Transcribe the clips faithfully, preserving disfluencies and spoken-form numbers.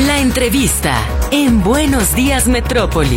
La entrevista en Buenos Días Metrópoli.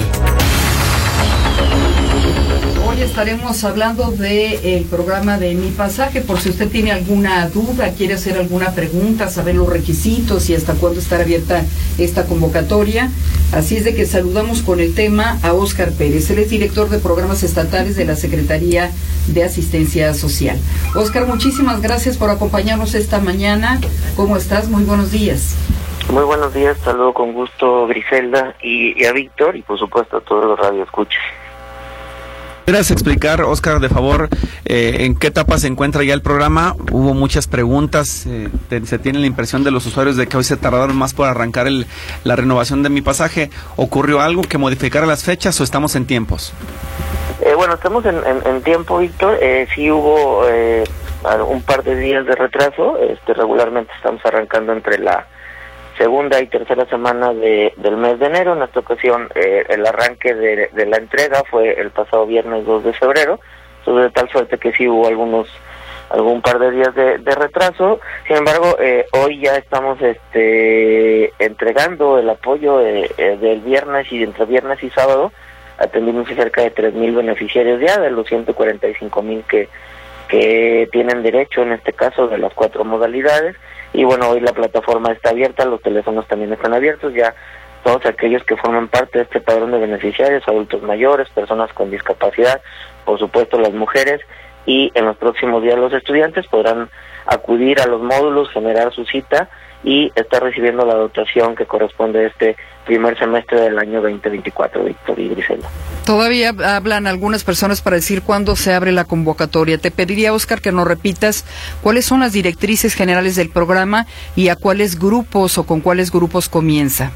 Hoy estaremos hablando del programa de Mi Pasaje, por si usted tiene alguna duda, quiere hacer alguna pregunta, saber los requisitos y hasta cuándo estará abierta esta convocatoria. Así es de que saludamos con el tema a Óscar Pérez. Él es director de programas estatales de la Secretaría de Asistencia Social. Óscar, muchísimas gracias por acompañarnos esta mañana. ¿Cómo estás? Muy buenos días. Muy buenos días, saludo con gusto Griselda y, y a Víctor y por supuesto a todos los radioescuchas. ¿Quieres explicar, Óscar, de favor, eh, en qué etapa se encuentra ya el programa? Hubo muchas preguntas, eh, te, se tiene la impresión de los usuarios de que hoy se tardaron más por arrancar el, la renovación de Mi Pasaje. ¿Ocurrió algo que modificara las fechas o estamos en tiempos? Eh, bueno, estamos en, en, en tiempo, Víctor. Eh, sí hubo eh, un par de días de retraso. Este, regularmente estamos arrancando entre la segunda y tercera semana de, del mes de enero. En esta ocasión eh, el arranque de, de la entrega fue el pasado viernes dos de febrero, entonces de tal suerte que sí hubo algunos algún par de días de, de retraso. Sin embargo, eh, hoy ya estamos este entregando el apoyo eh, eh, del viernes y entre viernes y sábado. Atendimos a cerca de tres mil beneficiarios ya de los ciento cuarenta y cinco mil que que tienen derecho en este caso de las cuatro modalidades. Y bueno, hoy la plataforma está abierta, los teléfonos también están abiertos, ya todos aquellos que forman parte de este padrón de beneficiarios, adultos mayores, personas con discapacidad, por supuesto las mujeres, y en los próximos días los estudiantes podrán acudir a los módulos, generar su cita y estar recibiendo la dotación que corresponde a este primer semestre del año veinte veinticuatro, Víctor y Griselda. Todavía hablan algunas personas para decir cuándo se abre la convocatoria. Te pediría, Óscar, que nos repitas cuáles son las directrices generales del programa y a cuáles grupos o con cuáles grupos comienza.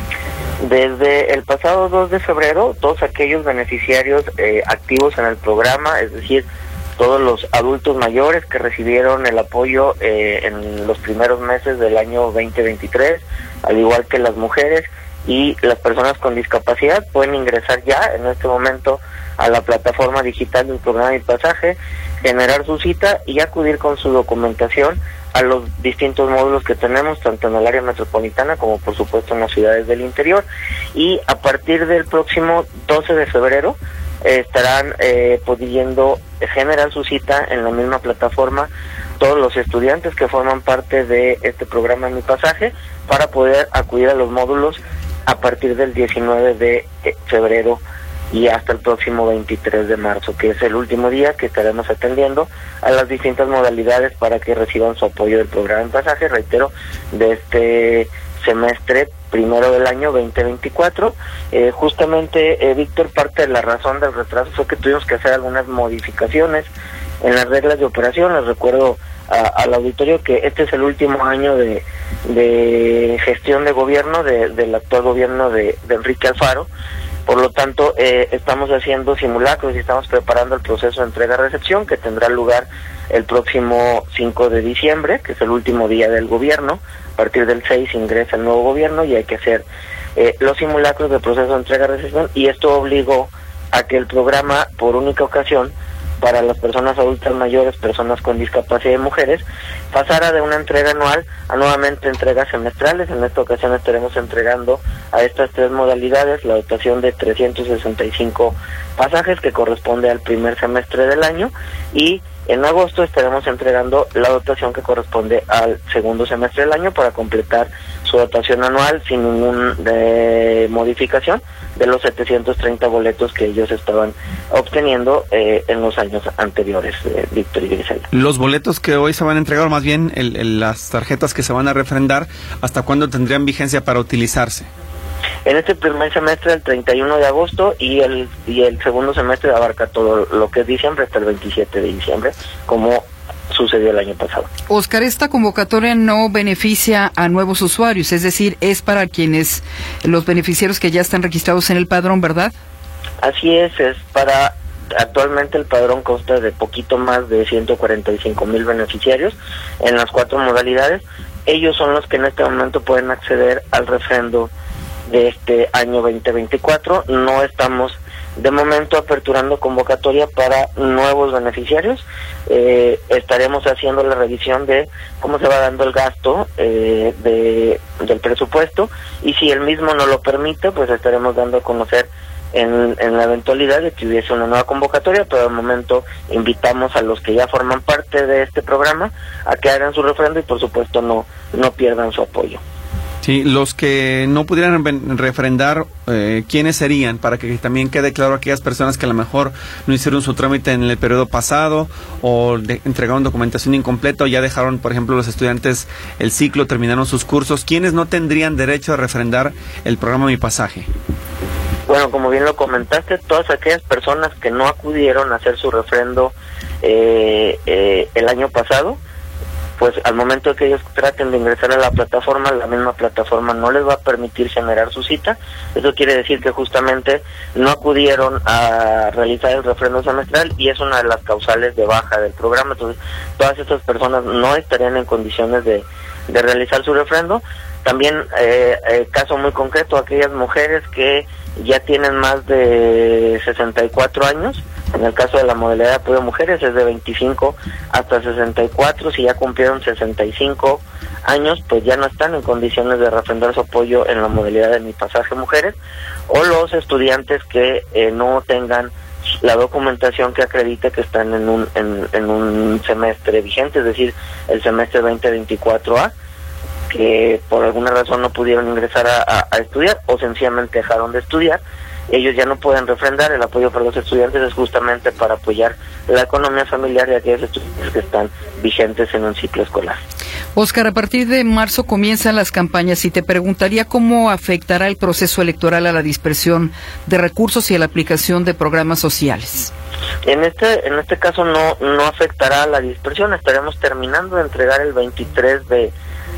Desde el pasado dos de febrero, todos aquellos beneficiarios eh, activos en el programa, es decir, todos los adultos mayores que recibieron el apoyo eh, en los primeros meses del año veinte veintitrés, al igual que las mujeres y las personas con discapacidad, pueden ingresar ya en este momento a la plataforma digital del programa Mi Pasaje, generar su cita y acudir con su documentación a los distintos módulos que tenemos, tanto en el área metropolitana como por supuesto en las ciudades del interior. Y a partir del próximo doce de febrero eh, estarán eh, pudiendo generar su cita en la misma plataforma todos los estudiantes que forman parte de este programa Mi Pasaje para poder acudir a los módulos a partir del diecinueve de febrero y hasta el próximo veintitrés de marzo, que es el último día que estaremos atendiendo a las distintas modalidades para que reciban su apoyo del programa Mi Pasaje, reitero, de este semestre primero del año veinte veinticuatro. Eh, justamente, eh, Víctor, parte de la razón del retraso fue que tuvimos que hacer algunas modificaciones en las reglas de operación. Les recuerdo a, al auditorio que este es el último año de, de gestión de gobierno de, del actual gobierno de, de Enrique Alfaro. Por lo tanto, eh, estamos haciendo simulacros y estamos preparando el proceso de entrega-recepción que tendrá lugar el próximo cinco de diciembre, que es el último día del gobierno. A partir del seis ingresa el nuevo gobierno y hay que hacer eh, los simulacros del proceso de entrega-recepción, y esto obligó a que el programa, por única ocasión, para las personas adultas mayores, personas con discapacidad y mujeres, pasara de una entrega anual a nuevamente entregas semestrales. En esta ocasión estaremos entregando a estas tres modalidades la dotación de trescientos sesenta y cinco pasajes que corresponde al primer semestre del año, y en agosto estaremos entregando la dotación que corresponde al segundo semestre del año para completar su dotación anual sin ninguna eh, modificación de los setecientos treinta boletos que ellos estaban obteniendo eh, en los años anteriores, eh, Víctor y Griselda. Los boletos que hoy se van a entregar, más bien el, el, las tarjetas que se van a refrendar, ¿hasta cuándo tendrían vigencia para utilizarse? En este primer semestre, el treinta y uno de agosto, y el y el segundo semestre abarca todo lo que es diciembre hasta el veintisiete de diciembre, como sucedió el año pasado. Óscar, esta convocatoria no beneficia a nuevos usuarios, es decir, es para quienes, los beneficiarios que ya están registrados en el padrón, ¿verdad? Así es, es para, actualmente el padrón consta de poquito más de ciento cuarenta y cinco mil beneficiarios en las cuatro modalidades. Ellos son los que en este momento pueden acceder al refrendo de este año veinte veinticuatro. No estamos de momento aperturando convocatoria para nuevos beneficiarios. Eh, estaremos haciendo la revisión de cómo se va dando el gasto eh, de, del presupuesto, y si el mismo no lo permite, pues estaremos dando a conocer en, en la eventualidad de que hubiese una nueva convocatoria, pero al momento invitamos a los que ya forman parte de este programa a que hagan su refrendo y por supuesto no, no pierdan su apoyo. Sí, los que no pudieran refrendar, eh, ¿quiénes serían? Para que también quede claro a aquellas personas que a lo mejor no hicieron su trámite en el periodo pasado o de, entregaron documentación incompleta o ya dejaron, por ejemplo, los estudiantes el ciclo, terminaron sus cursos. ¿Quiénes no tendrían derecho a refrendar el programa Mi Pasaje? Bueno, como bien lo comentaste, todas aquellas personas que no acudieron a hacer su refrendo eh, eh, el año pasado, pues al momento de que ellos traten de ingresar a la plataforma, la misma plataforma no les va a permitir generar su cita. Eso quiere decir que justamente no acudieron a realizar el refrendo semestral y es una de las causales de baja del programa. Entonces, todas estas personas no estarían en condiciones de, de realizar su refrendo. También, eh, eh, caso muy concreto, aquellas mujeres que ya tienen más de sesenta y cuatro años. En el caso de la modalidad de apoyo a mujeres es de veinticinco hasta sesenta y cuatro, si ya cumplieron sesenta y cinco años, pues ya no están en condiciones de refrendar su apoyo en la modalidad de Mi Pasaje Mujeres, o los estudiantes que eh, no tengan la documentación que acredite que están en un, en, en un semestre vigente, es decir, el semestre veinte veinticuatro A, que por alguna razón no pudieron ingresar a, a, a estudiar o sencillamente dejaron de estudiar. Ellos ya no pueden refrendar. El apoyo para los estudiantes es justamente para apoyar la economía familiar de aquellos estudiantes que están vigentes en un ciclo escolar. Óscar, a partir de marzo comienzan las campañas y te preguntaría cómo afectará el proceso electoral a la dispersión de recursos y a la aplicación de programas sociales. En este en este caso no no afectará a la dispersión. Estaremos terminando de entregar el veintitrés de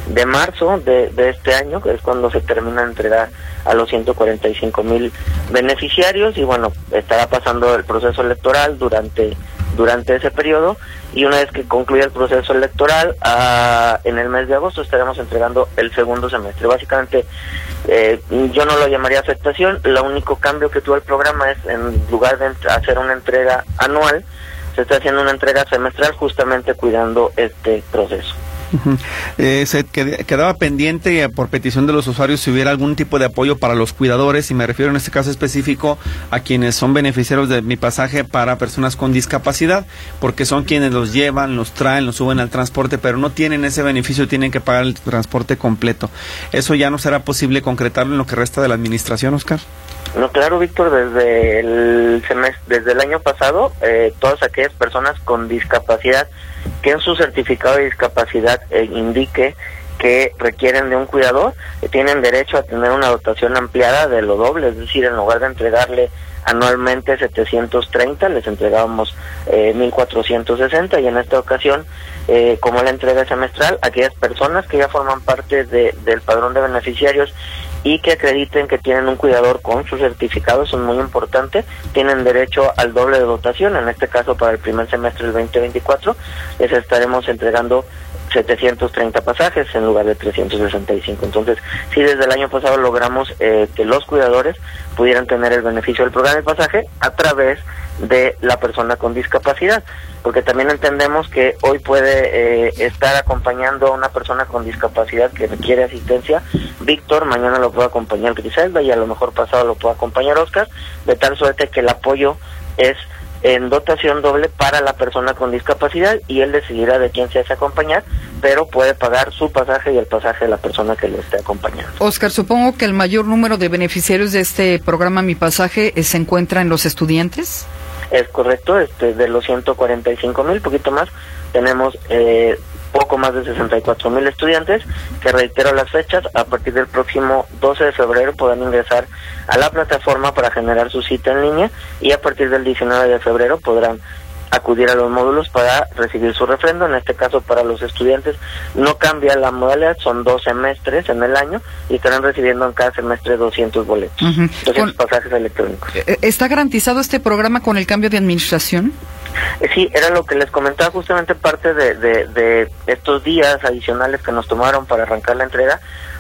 marzo de, de este año, que es cuando se termina de entregar a los ciento cuarenta y cinco mil beneficiarios, y bueno, estará pasando el proceso electoral durante durante ese periodo, y una vez que concluya el proceso electoral, a, en el mes de agosto estaremos entregando el segundo semestre. Básicamente, eh, yo no lo llamaría afectación. Lo único cambio que tuvo el programa es, en lugar de hacer una entrega anual, se está haciendo una entrega semestral, justamente cuidando este proceso. Uh-huh. Eh, se qued, quedaba pendiente eh, por petición de los usuarios si hubiera algún tipo de apoyo para los cuidadores, y me refiero en este caso específico a quienes son beneficiarios de Mi Pasaje para personas con discapacidad, porque son quienes los llevan, los traen, los suben al transporte, pero no tienen ese beneficio, tienen que pagar el transporte completo. ¿Eso ya no será posible concretarlo en lo que resta de la administración, Óscar? No, claro, Víctor, desde el semestre, desde el año pasado, eh, todas aquellas personas con discapacidad que en su certificado de discapacidad eh, indique que requieren de un cuidador, eh, tienen derecho a tener una dotación ampliada de lo doble, es decir, en lugar de entregarle anualmente setecientos treinta, les entregábamos eh, mil cuatrocientos sesenta, y en esta ocasión, eh, como la entrega semestral, aquellas personas que ya forman parte de, del padrón de beneficiarios y que acrediten que tienen un cuidador con su certificado, eso es muy importante, tienen derecho al doble de dotación. En este caso, para el primer semestre del veinte veinticuatro, les estaremos entregando setecientos treinta pasajes en lugar de trescientos sesenta y cinco. Entonces, sí, desde el año pasado logramos eh, que los cuidadores pudieran tener el beneficio del programa de pasaje a través de la persona con discapacidad, porque también entendemos que hoy puede eh, estar acompañando a una persona con discapacidad que requiere asistencia Víctor, mañana lo puede acompañar Griselda, y a lo mejor pasado lo puede acompañar Óscar, de tal suerte que el apoyo es en dotación doble para la persona con discapacidad, y él decidirá de quién se hace acompañar, pero puede pagar su pasaje y el pasaje de la persona que lo esté acompañando. Óscar, supongo que el mayor número de beneficiarios de este programa Mi Pasaje eh, se encuentra en los estudiantes. Es correcto, este, de los ciento cuarenta y cinco mil, poquito más, tenemos eh, poco más de sesenta y cuatro mil estudiantes, que reitero las fechas, a partir del próximo doce de febrero podrán ingresar a la plataforma para generar su cita en línea, y a partir del diecinueve de febrero podrán acudir a los módulos para recibir su refrendo. En este caso, para los estudiantes no cambia la modalidad, son dos semestres en el año y estarán recibiendo en cada semestre doscientos boletos, uh-huh. doscientos con, pasajes electrónicos. ¿Está garantizado este programa con el cambio de administración? Eh, sí, era lo que les comentaba, justamente parte de, de, de estos días adicionales que nos tomaron para arrancar la entrega,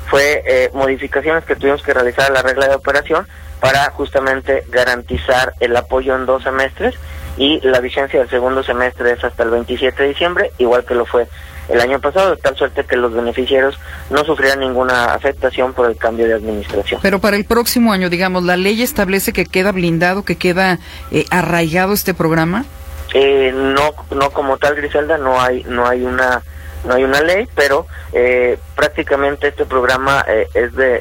fue eh, modificaciones que tuvimos que realizar a la regla de operación para justamente garantizar el apoyo en dos semestres, y la vigencia del segundo semestre es hasta el veintisiete de diciembre, igual que lo fue el año pasado, de tal suerte que los beneficiarios no sufrieran ninguna afectación por el cambio de administración. Pero para el próximo año, digamos, ¿la ley establece que queda blindado, que queda eh, arraigado este programa? Eh, no, no como tal, Griselda, no hay, no hay una, no hay una ley, pero eh, prácticamente este programa eh, es de,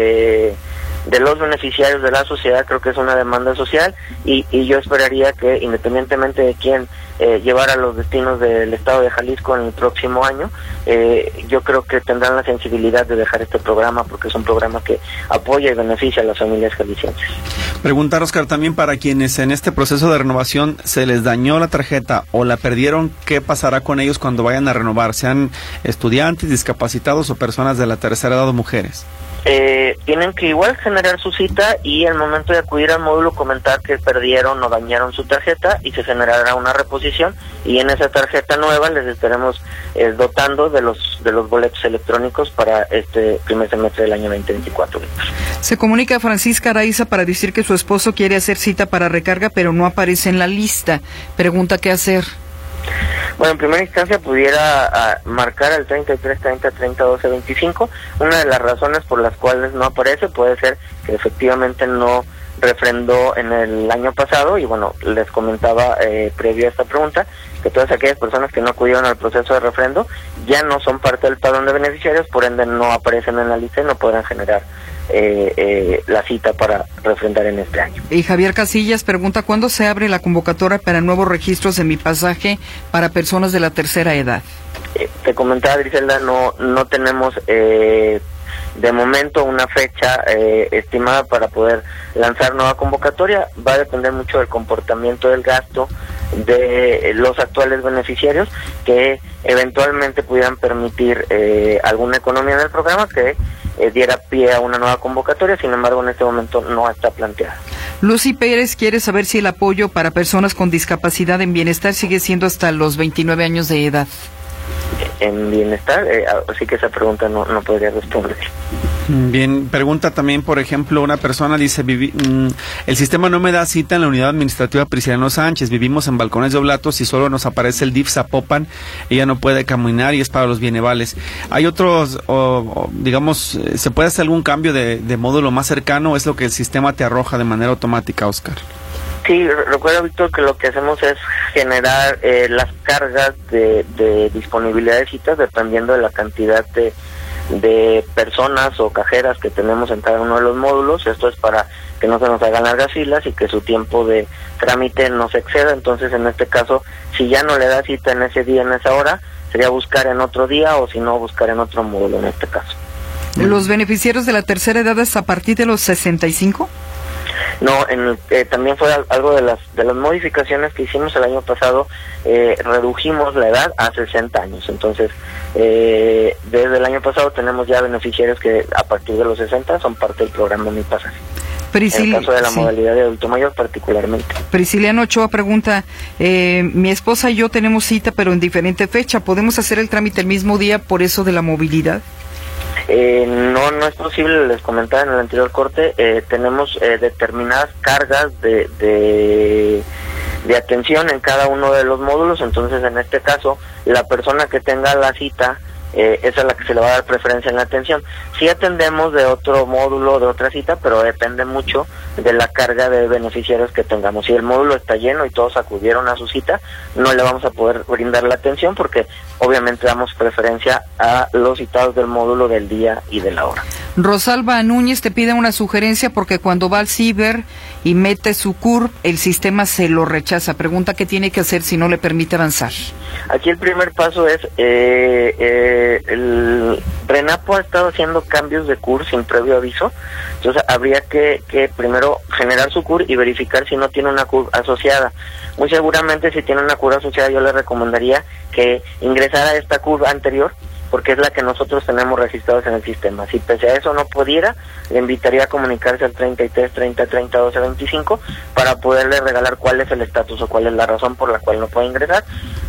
de de los beneficiarios de la sociedad. Creo que es una demanda social, y, y yo esperaría que, independientemente de quién eh, llevara los destinos del estado de Jalisco en el próximo año, eh, yo creo que tendrán la sensibilidad de dejar este programa, porque es un programa que apoya y beneficia a las familias jaliscienses. Preguntar, Oscar, también para quienes en este proceso de renovación se les dañó la tarjeta o la perdieron, ¿qué pasará con ellos cuando vayan a renovar? ¿Sean estudiantes, discapacitados o personas de la tercera edad o mujeres? Eh, tienen que igual generar su cita, y al momento de acudir al módulo comentar que perdieron o dañaron su tarjeta, y se generará una reposición, y en esa tarjeta nueva les estaremos eh, dotando de los de los boletos electrónicos para este primer semestre del año veinte veinticuatro. Se comunica a Francisca Araiza para decir que su esposo quiere hacer cita para recarga, pero no aparece en la lista. Pregunta qué hacer. Bueno, en primera instancia pudiera a, marcar al treinta y tres treinta treinta doce veinticinco. Una de las razones por las cuales no aparece puede ser que efectivamente no refrendó en el año pasado, y bueno, les comentaba eh, previo a esta pregunta que todas aquellas personas que no acudieron al proceso de refrendo ya no son parte del padrón de beneficiarios, por ende no aparecen en la lista y no podrán generar eh, eh, la cita para refrendar en este año. Y Javier Casillas pregunta, ¿cuándo se abre la convocatoria para nuevos registros de Mi Pasaje para personas de la tercera edad? Eh, te comentaba, Griselda, no, no tenemos eh, de momento una fecha eh, estimada para poder lanzar nueva convocatoria. Va a depender mucho del comportamiento del gasto de los actuales beneficiarios, que eventualmente pudieran permitir eh, alguna economía en el programa que eh, diera pie a una nueva convocatoria. Sin embargo, en este momento no está planteada. Lucy Pérez quiere saber si el apoyo para personas con discapacidad en bienestar sigue siendo hasta los veintinueve años de edad. En bienestar, eh, así que esa pregunta no, no podría responder. Bien, pregunta también, por ejemplo, una persona dice, vivi, mm, el sistema no me da cita en la unidad administrativa Prisciliano Sánchez, vivimos en Balcones de Oblatos y solo nos aparece el D I F Zapopan, ella no puede caminar y es para los bienevales. ¿Hay otros, o, o, digamos, se puede hacer algún cambio de, de módulo más cercano, o es lo que el sistema te arroja de manera automática, Oscar? Sí, recuerda, Víctor, que lo que hacemos es generar eh, las cargas de, de disponibilidad de citas dependiendo de la cantidad de, de personas o cajeras que tenemos en cada uno de los módulos. Esto es para que no se nos hagan largas filas y que su tiempo de trámite no se exceda. Entonces, en este caso, si ya no le da cita en ese día, en esa hora, sería buscar en otro día, o si no, buscar en otro módulo en este caso. ¿Los beneficiarios de la tercera edad es a partir de los sesenta y cinco? No, en, eh, también fue algo de las de las modificaciones que hicimos el año pasado. Eh, redujimos la edad a sesenta años. Entonces, eh, desde el año pasado tenemos ya beneficiarios que a partir de los sesenta son parte del programa Mi Pasaje. Priscil... En el caso de la sí. modalidad de adulto mayor particularmente. Prisciliano Ochoa pregunta, eh, mi esposa y yo tenemos cita pero en diferente fecha, ¿podemos hacer el trámite el mismo día por eso de la movilidad? Eh, no, no es posible. Les comentaba en el anterior corte, eh, tenemos eh, determinadas cargas de, de, de atención en cada uno de los módulos. Entonces, en este caso, la persona que tenga la cita eh, es a la que se le va a dar preferencia en la atención. Sí atendemos de otro módulo, de otra cita, pero depende mucho de la carga de beneficiarios que tengamos. Si el módulo está lleno y todos acudieron a su cita, no le vamos a poder brindar la atención, porque obviamente damos preferencia a los citados del módulo del día y de la hora. Rosalba Núñez te pide una sugerencia porque cuando va al ciber y mete su C U R P, el sistema se lo rechaza. Pregunta qué tiene que hacer si no le permite avanzar. Aquí el primer paso es, eh, eh, el RENAPO ha estado haciendo cambios de C U R sin previo aviso. Entonces habría que, que primero generar su C U R y verificar si no tiene una C U R asociada. Muy seguramente si tiene una C U R asociada, yo le recomendaría que ingresara a esta C U R anterior, porque es la que nosotros tenemos registrados en el sistema. Si pese a eso no pudiera, le invitaría a comunicarse al treinta y tres treinta treinta doce veinticinco para poderle regalar cuál es el estatus o cuál es la razón por la cual no puede ingresar.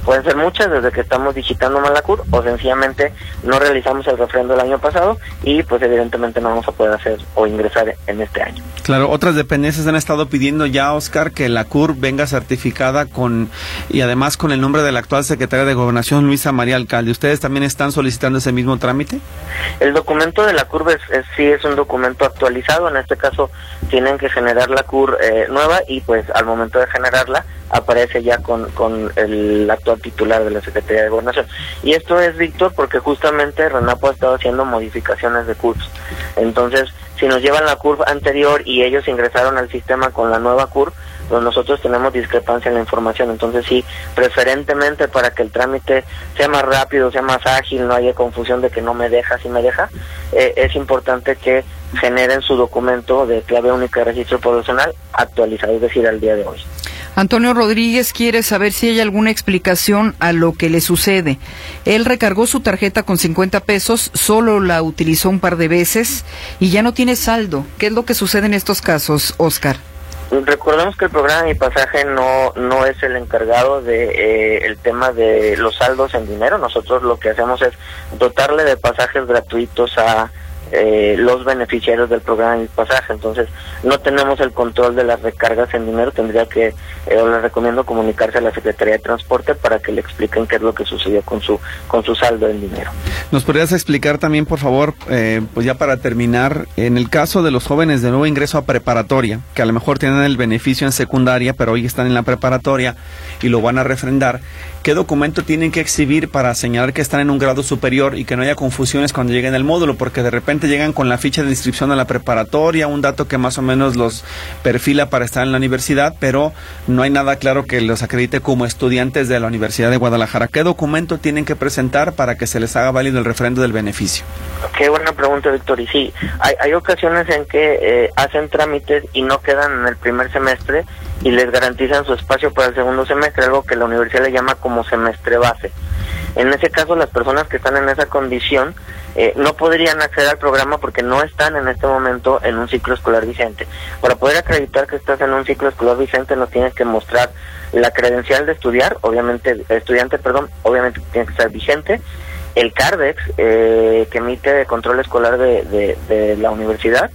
Pueden ser muchas, desde que estamos digitando mal la C U R, o sencillamente no realizamos el refrendo el año pasado y pues evidentemente no vamos a poder hacer o ingresar en este año. Claro, otras dependencias han estado pidiendo ya, Oscar, que la C U R venga certificada con y además con el nombre de la actual secretaria de Gobernación, Luisa María Alcalde. ¿Ustedes también están solicitando ese mismo trámite? El documento de la C U R es, es, sí es un documento actualizado. En este caso tienen que generar la C U R eh, nueva y pues al momento de generarla aparece ya con, con el actual titular de la Secretaría de Gobernación. Y esto es, Víctor, porque justamente RENAPO ha estado haciendo modificaciones de C U R Ps. Entonces, si nos llevan la C U R P anterior y ellos ingresaron al sistema con la nueva C U R P, pues nosotros tenemos discrepancia en la información. Entonces sí, preferentemente para que el trámite sea más rápido, sea más ágil, no haya confusión de que no me deja, si me deja, eh, es importante que generen su documento de clave única de registro poblacional actualizado, es decir, al día de hoy. Antonio Rodríguez quiere saber si hay alguna explicación a lo que le sucede. Él recargó su tarjeta con cincuenta pesos, solo la utilizó un par de veces y ya no tiene saldo. ¿Qué es lo que sucede en estos casos, Oscar? Recordemos que el programa Mi Pasaje no no es el encargado de eh, el tema de los saldos en dinero. Nosotros lo que hacemos es dotarle de pasajes gratuitos a eh, los beneficiarios del programa Mi Pasaje. Entonces no tenemos el control de las recargas en dinero. Tendría que, eh, o les recomiendo comunicarse a la Secretaría de Transporte para que le expliquen qué es lo que sucedió con su con su saldo en dinero. ¿Nos podrías explicar también, por favor, eh, pues ya para terminar, en el caso de los jóvenes de nuevo ingreso a preparatoria, que a lo mejor tienen el beneficio en secundaria, pero hoy están en la preparatoria y lo van a refrendar, ¿qué documento tienen que exhibir para señalar que están en un grado superior y que no haya confusiones cuando lleguen al módulo? Porque de repente llegan con la ficha de inscripción a la preparatoria, un dato que más o menos los perfila para estar en la universidad, pero no hay nada claro que los acredite como estudiantes de la Universidad de Guadalajara. ¿Qué documento tienen que presentar para que se les haga válido el refrendo del beneficio? Qué buena pregunta, Víctor. Y sí, hay, hay ocasiones en que eh, hacen trámites y no quedan en el primer semestre y les garantizan su espacio para el segundo semestre, algo que la universidad le llama como semestre base. En ese caso, las personas que están en esa condición eh, no podrían acceder al programa porque no están en este momento en un ciclo escolar vigente. Para poder acreditar que estás en un ciclo escolar vigente, nos tienes que mostrar la credencial de estudiar, obviamente, estudiante, perdón, obviamente tiene que estar vigente, el CARDEX, eh, que emite de control escolar de, de, de la universidad,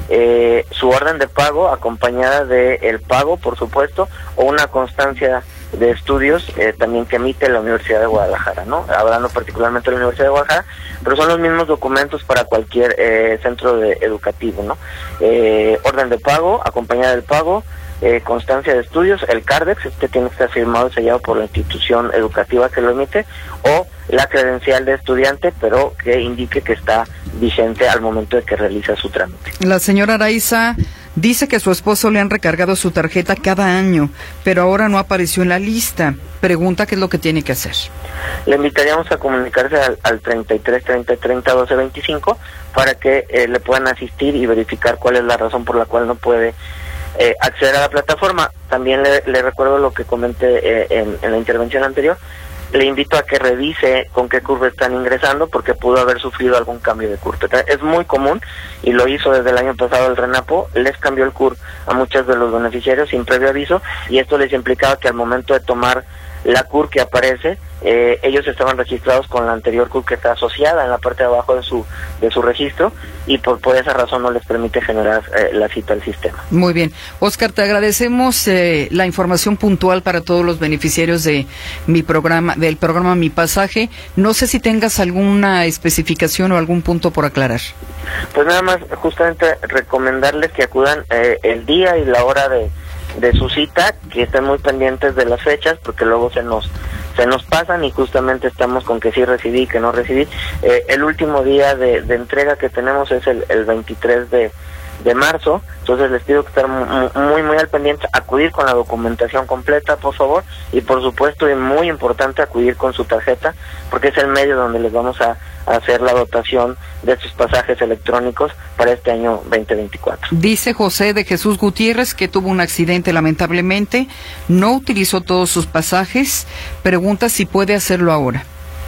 eh, su orden de pago acompañada de el pago, por supuesto, o una constancia de estudios eh, también que emite la Universidad de Guadalajara, ¿no? Hablando particularmente de la Universidad de Guadalajara, pero son los mismos documentos para cualquier eh, centro de, educativo, ¿no? Eh, orden de pago, acompañada del pago, eh, constancia de estudios, el CARDEX, este tiene que estar firmado y sellado por la institución educativa que lo emite, o la credencial de estudiante, pero que indique que está vigente al momento de que realiza su trámite. La señora Araiza dice que a su esposo le han recargado su tarjeta cada año, pero ahora no apareció en la lista. Pregunta qué es lo que tiene que hacer. Le invitaríamos a comunicarse al, al treinta y tres, treinta, treinta, doce, veinticinco para que eh, le puedan asistir y verificar cuál es la razón por la cual no puede eh, acceder a la plataforma. También le, le recuerdo lo que comenté eh, en, en la intervención anterior. Le invito a que revise con qué curva están ingresando porque pudo haber sufrido algún cambio de curva. Es muy común y lo hizo desde el año pasado el RENAPO, les cambió el C U R a muchos de los beneficiarios sin previo aviso y esto les implicaba que al momento de tomar la C U R que aparece, eh, ellos estaban registrados con la anterior C U R que está asociada en la parte de abajo de su de su registro y por, por esa razón no les permite generar eh, la cita al sistema. Muy bien. Oscar, te agradecemos eh, la información puntual para todos los beneficiarios de mi programa, del programa Mi Pasaje. No sé si tengas alguna especificación o algún punto por aclarar. Pues nada más, justamente recomendarles que acudan eh, el día y la hora de de su cita, que estén muy pendientes de las fechas porque luego se nos se nos pasan y justamente estamos con que sí recibí, que no recibí. Eh, el último día de, de entrega que tenemos es el, el veintitrés de marzo, entonces les pido que estén muy muy al pendiente, acudir con la documentación completa, por favor, y por supuesto es muy importante acudir con su tarjeta porque es el medio donde les vamos a, a hacer la dotación de estos pasajes electrónicos para este año veinte veinticuatro. Dice José de Jesús Gutiérrez que tuvo un accidente lamentablemente, no utilizó todos sus pasajes, pregunta si puede hacerlo ahora.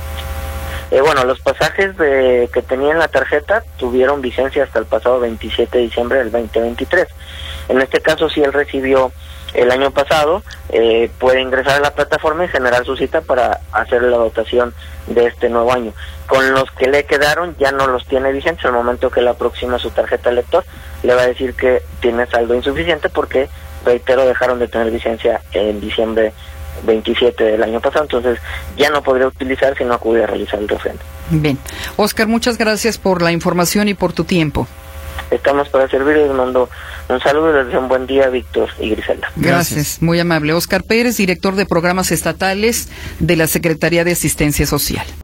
Eh, bueno, los pasajes de, que tenía en la tarjeta tuvieron vigencia hasta el pasado veintisiete de diciembre del veinte veintitrés. En este caso, sí, él recibió el año pasado, eh, puede ingresar a la plataforma y generar su cita para hacer la dotación de este nuevo año. Con los que le quedaron ya no los tiene vigentes. Al momento que le aproxima su tarjeta lector, le va a decir que tiene saldo insuficiente porque, reitero, dejaron de tener vigencia en diciembre veintisiete del año pasado, entonces ya no podría utilizar si no acude a realizar el refrendo. Bien. Óscar, muchas gracias por la información y por tu tiempo. Estamos para servirles, les mando un saludo y les deseo un buen día, Víctor y Griselda. Gracias. Gracias, muy amable. Óscar Pérez, director de programas estatales de la Secretaría de Asistencia Social.